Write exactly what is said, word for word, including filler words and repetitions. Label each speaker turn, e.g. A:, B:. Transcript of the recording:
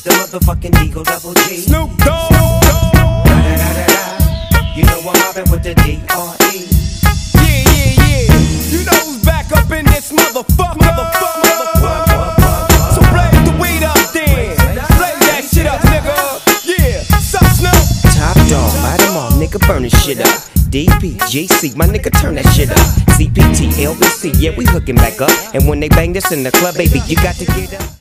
A: the motherfucking Eagle Double G.
B: Snoop Dogg.
A: You know I'm mobbing with the D R E.
B: Yeah, yeah, yeah. You know who's back up in this motherfucker. Motherfucker, motherfucker. So blaze the weed up then. Blaze that shit up, nigga. Yeah. Sup, Snoop?
A: Top dog, light 'em all, nigga, burn this shit up. D P, G C, my nigga, turn that shit up. C P T, L B C, yeah, we hooking back up. And when they bang this in the club, baby, you got to get up.